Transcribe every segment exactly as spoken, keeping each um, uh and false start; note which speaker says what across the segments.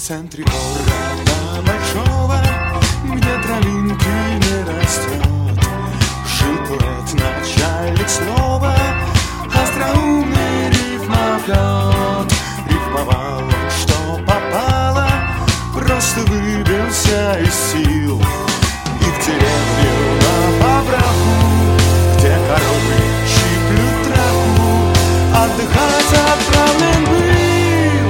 Speaker 1: центре города большого, где травинки не растет, жил поэт, начальник слова, остроумный рифмоплет. Рифмовал он, что попало, просто выбился из сил. И в деревню на поправку, где коровы щиплют травку, отдыхать отправлен был.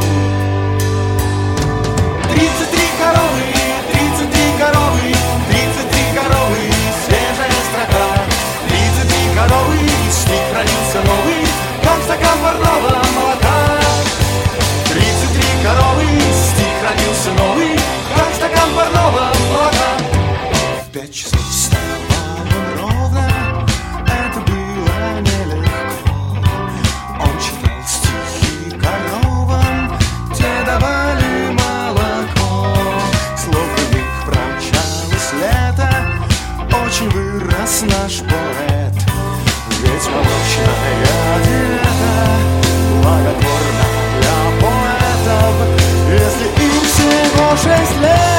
Speaker 1: Тридцать три коровы, тридцать три коровы, тридцать три коровы, свежая строка. Тридцать три коровы, стих родился новый, как стакан парного молока. Тридцать три коровы, стих родился новый, как стакан парного молока. В пять часов вставал он ровно, это было нелегко. Он читал стихи коровам, те давали молоко. Словно миг промчалось лето, очень вырос наш поэт. Ведь молочная диета благотворна для поэтов, если им всего шесть лет.